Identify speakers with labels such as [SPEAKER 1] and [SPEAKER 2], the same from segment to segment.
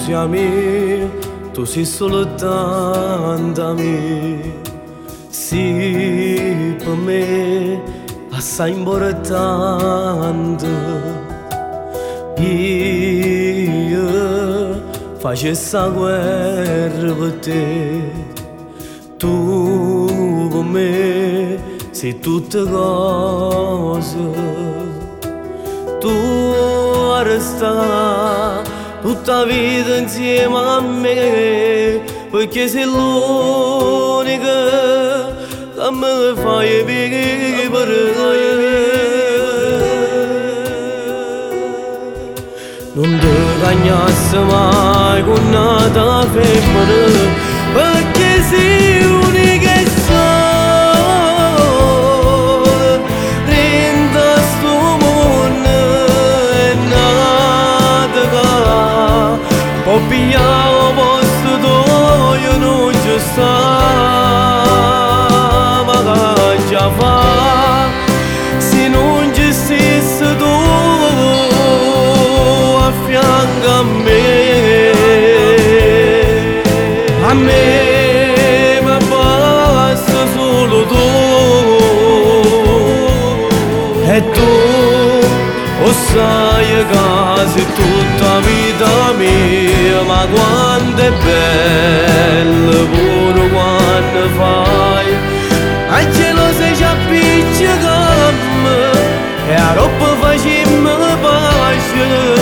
[SPEAKER 1] mia, tu sei soltanto mia. Sì, per me assai importante. Io facessi la guerra per te. Tu per me sei tutte cose. Tu resta tutta la vita insieme a me, perché sei l'unica che mi fai vivere. Non ti cagnassi mai con una femmina, perché sei unica e sola. Renda sto mondo e nata che può pigliare il posto tuo, non ci sta. Ma che già fa se non ci stessi tu a fianco a me? A me mi basta solo tu. E tu lo sai che sei tutta la vita mia, ma quanto è bello pure quando fai a cielo sei già appiccicato e a roba facemmo pace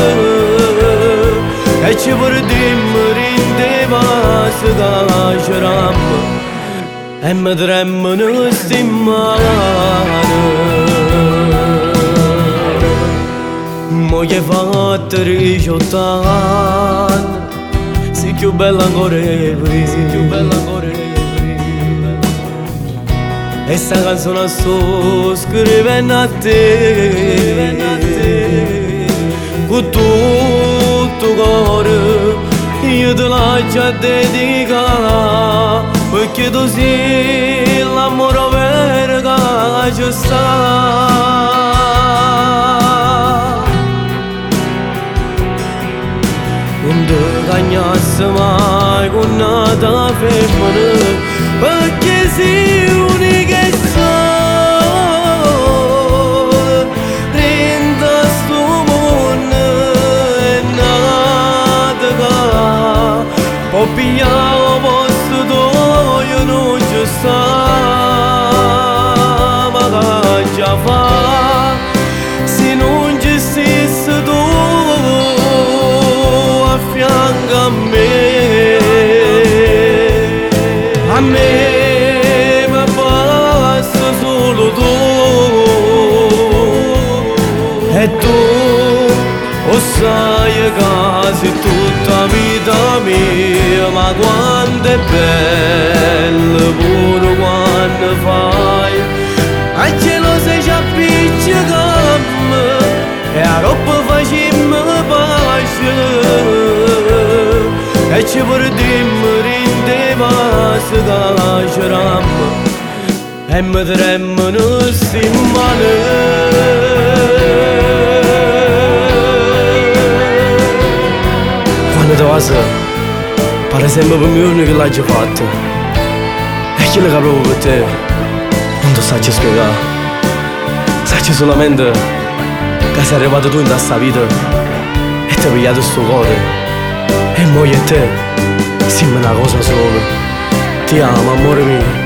[SPEAKER 1] e ci perdemmo rendeva se lascerammo e mi tremano sti mani. Mo che fatta 18 anni, sei più bella ancora di prima. E sta canzone sto scrivendo a te, con tutto cuore io te la già dedicata, perché tu sei l'amore vero che ci sta. Non ti cagnassi mai con una femmina, perché sei unica e sola. Renda sto mondo e nata che può pigliare il posto tuo, non ci sta. Ma che già fa se non ci stessi tu a fianco a me? A me mi basta solo tu. E tu lo sai che sei tutta la vita mia, ma quanto è bello pure quando fai a cielo sei già appiccicato e a roba facemmo pace e ci perdemmo rendeva se lascerammo e mi tremano sti mani. Quando ti vas pare sempre per me unica che l'hai già fatto, e quello che provo per te non ti saggio spiegare. Saggio solamente che sei arrivato tu in questa vita e ti hai pigliato sto cuore, e mo io e te siamo una cosa sola. Ti amo, amore mio.